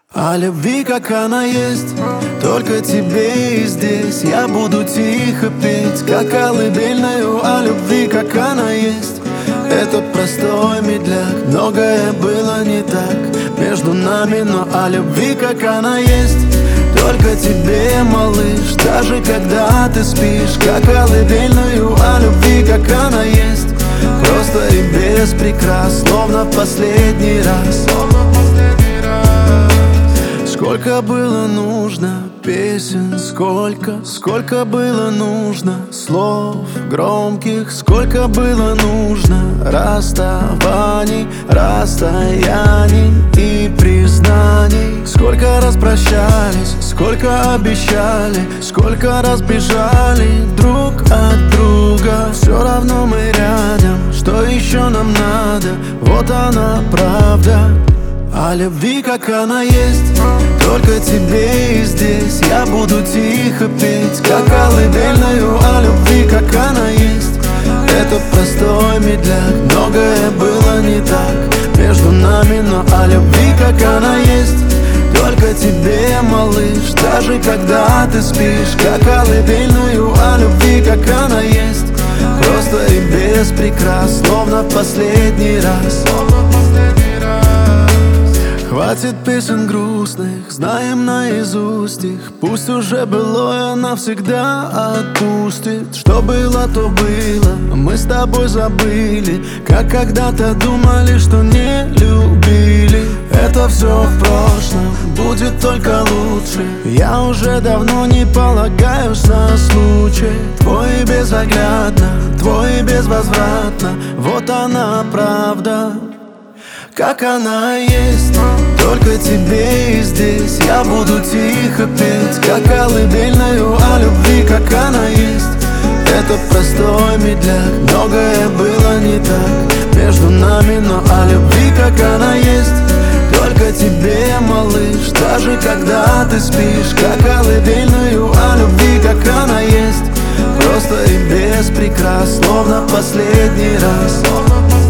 О любви, как она есть, только тебе и здесь. Я буду тихо петь, как колыбельную. О любви, как она есть, это простой медляк. Многое было не так между нами, но о любви, как она есть, только тебе, малыш. Даже когда ты спишь, как колыбельную. О любви, как она есть, просто и без прикрас, словно в последний раз. Сколько было нужно песен, сколько было нужно слов громких, сколько было нужно расставаний, расстояний и признаний. Сколько раз прощались, сколько обещали, сколько раз бежали друг от друга. Все равно мы рядом, что еще нам надо? Вот она правда. О любви, как она есть, только тебе и здесь. Я буду тихо петь, как колыбельную. О любви, как она есть, это простой медляк. Многое было не так между нами, но о любви, как она есть, только тебе, малыш. Даже когда ты спишь, как колыбельную. О любви, как она есть, просто и без прикрас, словно в последний раз. Хватит песен грустных, знаем наизусть их. Пусть уже былое навсегда отпустит. Что было, то было, мы с тобой забыли, как когда-то думали, что не любили. Это все в прошлом, будет только лучше. Я уже давно не полагаюсь на случай. Твой безоглядно, твой безвозвратно. Вот она правда, как она есть, только тебе и здесь. Я буду тихо петь, как колыбельную. О любви, как она есть, это простой медляк. Многое было не так между нами, но о любви, как она есть, только тебе, малыш. Даже когда ты спишь, как колыбельную. О любви, как она есть, просто и без прикрас, словно в последний раз.